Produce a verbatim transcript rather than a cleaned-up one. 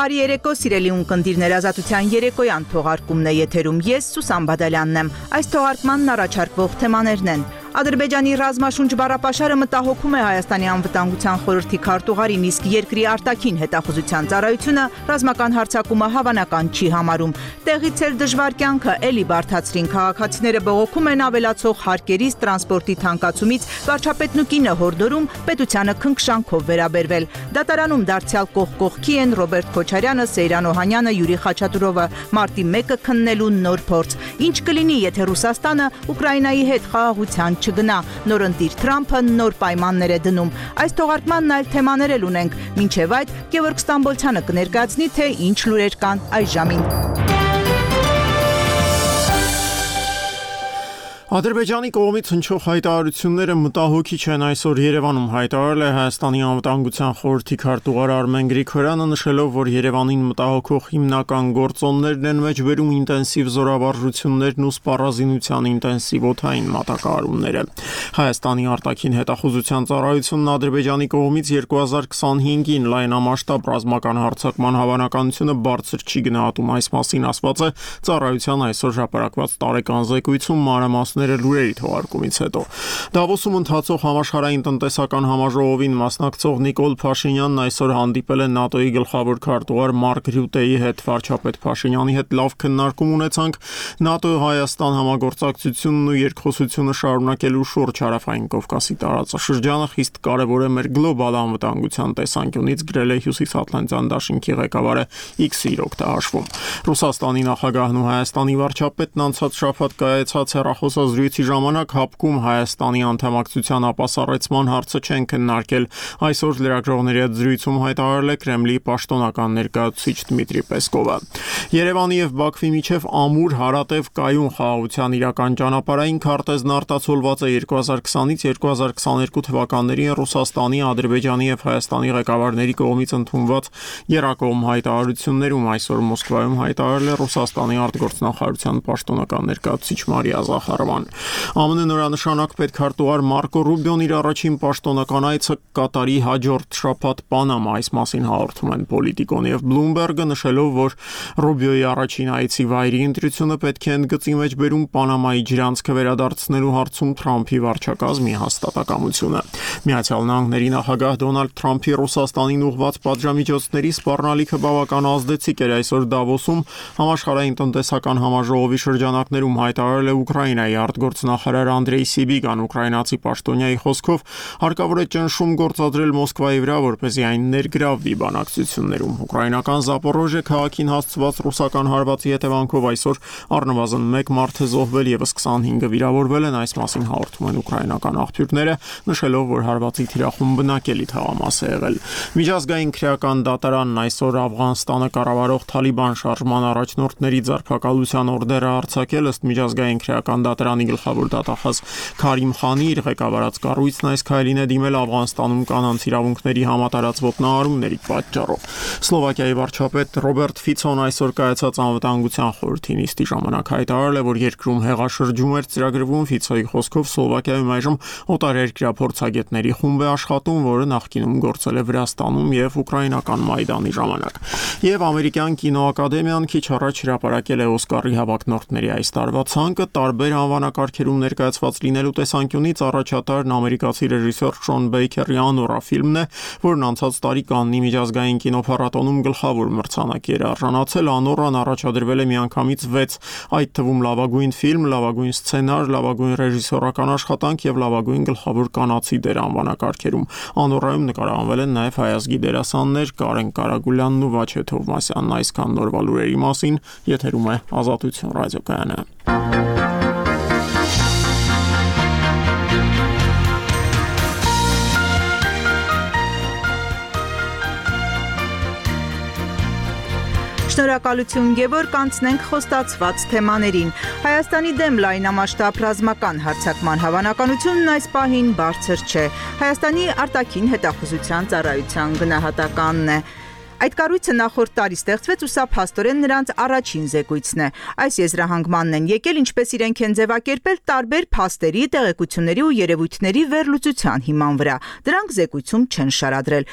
Բարի երեկո, սիրելի ունկնդիրներ, Ազատության երեկոյան թողարկումն է եթերում։ Ես Սուսան Բադալյանն եմ։ Այս թողարկմանն առաջարկվող թեմաներն են. Ադրբեջանի ռազմաշունչ բառապաշարը մտահոգում է Հայաստանի անվտանգության խորհրդի քարտուղարին, իսկ երկրի արտաքին հետախուզության ծառայությունը ռազմական հարձակումը հավանական չի համարում։ Տեղից էլ դժվար կյանքը էլի բարդացրին, քաղաքացիները բողոքում են ավելացող հարկերից, տրանսպորտի թանկացումից, վարչապետն ու կինը հորդորում պետությանը քնքշանքով վերաբերվել։ Դատարանում դարձյալ կողք կողքի են Ռոբերտ Քոչարյանը, Սեյրան Օհանյանը, Յուրի Խաչատուրովը, մարտի մեկը քննելու նոր փորձ։ Ինչ կլինի, եթե Ռուսաստանը Ուկրաինայի հետ խաղաղության չգնա, նորընտիր Թրամփը նոր պայմաններ է դնում։ Այս թողարկմանն այլ թեմաներ էլ ունենք։ Մինչև այդ Գևորգ Ստամբոլցյանը կներկայացնի, թե ինչ լուրեր կան այս ժամին։ Ադրբեջանի կողմից հնչող հայտարարությունները մտահոգիչ են այսօր Երևանում, հայտարարել է Հայաստանի անվտանգության խորհրդի քարտուղար Արմեն Գրիգորյանը, նշելով, որ Երևանին մտահոգող հիմնական գործոններն են մեջբերում ինտենսիվ զորավարժություններն ու սպառազինության ինտենսիվ օդային մատակարարումները։ Հայաստանի արտաքին հետախուզության ծառայությունն Ադրբեջանի կողմից երկու հազար քսանհինգին լայնամասշտաբ ռազմական հարձակման հավանականությունը բարձր չի գնահատում, այս մասին ասված է ծառայության այսօր հրապարակված տարեկան զեկույցում մանրամասն լուրերի թողարկումից հետո։ Դավոսում ընթացող համաշխարհային տնտեսական համաժողովին մասնակցող Նիկոլ Փաշինյանն այսօր հանդիպել է ՆԱՏՕ-ի գլխավոր քարտուղար Մարկ Ռյուտեի հետ, վարչապետ Փաշինյանի հետ լավ քննարկում ունեցանք ՆԱՏՕ-Հայաստան համագործակցությունն ու երկխոսությունը շարունակելու շուրջ Հարավային Կովկասի տարածաշրջանը խիստ կարևոր է մեր գլոբալ անվտանգության տեսանկյունից, գրել է Հյուսիսատլանտյան դաշինքի ղեկավարը X-ի օգտահաշվում։ Ռուսաստանի նախագահն ու Հայաստանի վարչապետն անցած շաբաթ կայացած հեռախոս զրույցի ժամանակ հապկում Հայաստանի անդամակցության ապասառեցման հարցը չեն քննարկել։ Այսօր լրագրողների հետ զրույցում հայտարարել է Կրեմլի պաշտոնական ներկայացուցիչ Դմիտրի Պեսկովը։ Երևանի եւ Բաքվի միջև ամուր հարատև կայուն խաղաղության իրական ճանապարհային քարտեզն արտացոլված է երկու հազար քսանից երկու հազար քսաներկու թվականներին Ռուսաստանի, Ադրբեջանի եւ Հայաստանի ղեկավարների կողմից ընդունված եռակողմ հայտարարություններում։ Այսօր Մոսկվայում հայտարարել է Ռուսաստանի արտգործնախարարության պաշտոնական ներկայացուցիչ Մարիա Զախարովան։ ԱՄՆ նորանշանակ պետքարտուղար Մարկո Ռուբիոն իր առաջին պաշտոնական այցը կատարի հաջորդ շաբաթ Պանամա, այս մասին հաղորդում են Պոլիտիկոն եւ Բլումբերգը, նշելով, որ Ռուբիոյի առաջին այցի վայրի ընտրությունը պետք է ընդգծի մեջ բերում Պանամայի ջրանցքը վերադարձնելու հարցում Թրամփի վարչակազմի հաստատակամությունը։ Միացյալ Նահանգների նախագահ Դոնալդ Թրամփի Ռուսաստանին ուղղված պատժամիջոցների սպառնալիքը բավական ազդեցիկ էր այսօր Դավոսում համաշխարհային տնտեսական համաժողովի շրջանակներում հայտարարել է Ուկրաինայի արտգործնախարար Անդրեյ Սիբիգան, ուկրաինացի պաշտոնյայի խոսքով հարկավոր է ճնշում գործադրել Մոսկվայի վրա, որպեսզի այն ներգրավվի բանակցություններում։ Ուկրաինական Զապորոժյե քաղաքին հասցված ռուսական հարվածի հետևանքով այսօր առնվազն մեկ մարդ է զոհվել եւս քսանհինգը վիրավորվել են, այս մասին հաղորդում են ուկրաինական աղբյուրները, նշելով, որ հարվածի թիրախում բնակելի թաղամաս է եղել։ Միջազգային քրեական դատարանն այսօր Աֆղանստանը կառավարող Թալիբան շարժման առաջնորդների ձերբակալության օրդերը արձակել, ըստ միջազգային քրեական դատարանի գլխավոր դատախազ Քարիմ Խանի իր ղեկավարած կառույցն այս քայլին է դիմել Աֆղանստանում կանանց իրավունքների համատարած ոտնահարումների պատճառով։ Սլովակիայի վարչապետ Ռոբերտ Ֆիցոն այսօր կայացած անվտանգության խորհրդի նիստի ժամանակ հայտարարել է, որ երկրում հեղաշրջում էր ծրագրվում։ Ֆիցոյի խոսքով Սլովակիայում այժմ օտարերկրյա փորձագետների խումբ է աշխատում, որը նախկինում գործել է Վրաստանում եւ ուկրաինական Մայդանի ժամանակ։ Եվ ամերիկյան կինոակադեմիան քիչ առաջ հրապարակել է Օսկարի հավակնորդների այս տարվա ցանկը տարբեր անվանակարգերում ներկայացված լինելու տեսանկյունից առաջատարն ամերիկացի ռեժիսոր Շոն Բեյքերի Անորա ֆիլմն է, որն անցած տարի Կաննի միջազգային կինոփառատոնում գլխավոր մրցանակի էր արժանացել։ Անորան առաջադրվել է միանգամից վեց, այդ թվում լավագույն ֆիլմ, լավագույն սցենար, լավագույն ռեժիսորական աշխատանք եւ լավագույն գլխավոր կանացի դեր անվանակարգերում։ Անորայում նկարահանվել են նաեւ հայազգի դերասաններ Կարեն Կարագուլյանն ու Վաչե Թովմասյանն։ Այսքան նորվա լուրերի մասին եթերում է Ազատություն ռադիոկայանը։ Շնորհակալություն Գևորգ, անցնենք խոստացված թեմաներին։ Հայաստանի դեմ լայնամասշտաբ ռազմական հարձակման հավանականությունն այս պահին բարձր չէ։ Հայաստանի արտաքին հետախուզության ծառայության գնահատականն է։ Այդ կառույցը նախորդ տարի ստեղծվեց ու սա փաստորեն նրանց առաջին զեկույցն է։ Այս եզրահանգմանն են եկել, ինչպես իրենք են ձևակերպել, տարբեր փաստերի, տեղեկությունների ու երևույթների վերլուծության հիման վրա։ Դրանք զեկույցում չեն շարադրել։